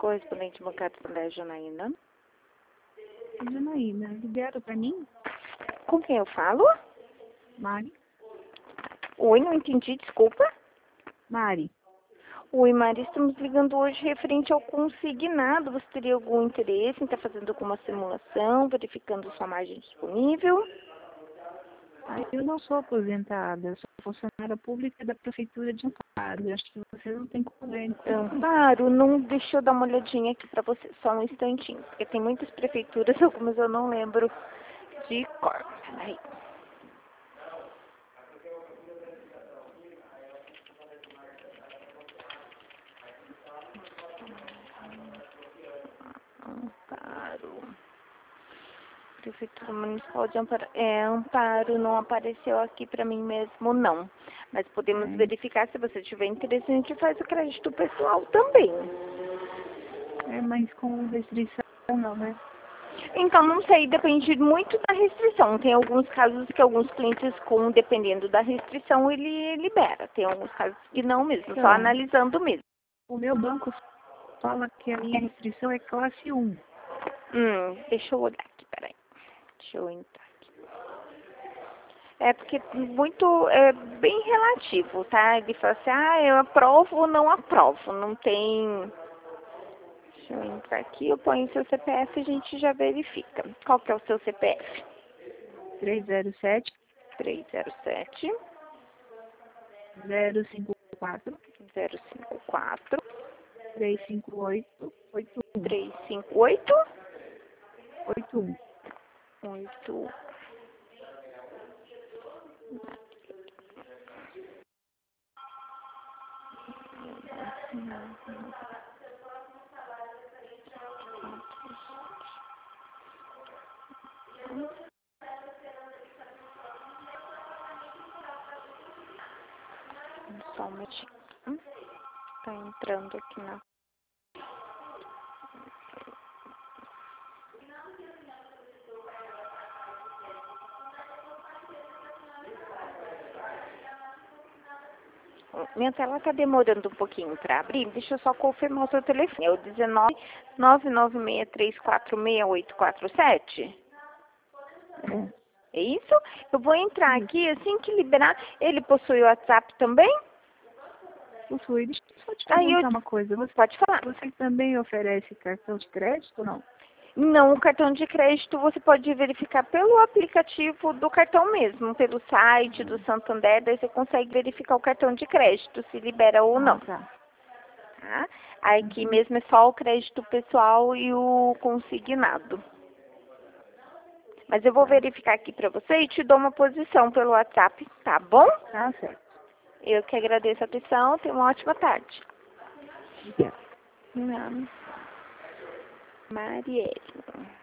Correspondente bancário da Janaína. Janaína, libera pra mim? Com quem eu falo? Mari. Oi, não entendi, desculpa. Mari. Oi, Mari, estamos ligando hoje referente ao consignado. Você teria algum interesse em estar fazendo alguma simulação, verificando sua margem disponível? Eu não sou aposentada, eu sou funcionária pública da Prefeitura de Amparo. Eu acho que você não tem convênio. Amparo, não, deixa eu dar uma olhadinha aqui pra você, só um instantinho. Porque tem muitas prefeituras, algumas eu não lembro de cor. Peraí. Amparo. Prefeitura Municipal de Amparo. Amparo não apareceu aqui pra mim mesmo, não. Mas podemos verificar, se você tiver interesse, a gente faz o crédito pessoal também. Mas com restrição não, né? Então, não sei, depende muito da restrição. Tem alguns casos que alguns clientes, dependendo da restrição, ele libera. Tem alguns casos que não mesmo, só analisando mesmo. O meu banco fala que a minha restrição é classe 1. Deixa eu olhar aqui, peraí. Deixa eu entrar aqui. É porque é bem relativo, tá? Ele fala assim, eu aprovo ou não aprovo. Não tem... Deixa eu entrar aqui, eu ponho o seu CPF e a gente já verifica. Qual que é o seu CPF? 307 307 054 054 358 81 358 81. 8. Só um minutinho. Tá entrando aqui na... Minha tela tá demorando um pouquinho para abrir. Deixa eu só confirmar o seu telefone. É o 19 996346847? É isso? Eu vou entrar aqui, assim que liberar. Ele possui o WhatsApp também? Possui. Deixa eu só te perguntar uma coisa. Pode falar. Você também oferece cartão de crédito ou não? Não, o cartão de crédito você pode verificar pelo aplicativo do cartão mesmo, pelo site do Santander, daí você consegue verificar o cartão de crédito, se libera ou não. Tá. Aí aqui mesmo é só o crédito pessoal e o consignado. Mas eu vou verificar aqui pra você e te dou uma posição pelo WhatsApp, tá bom? Tá certo. Eu que agradeço a atenção, tenha uma ótima tarde. Obrigada. Marielle.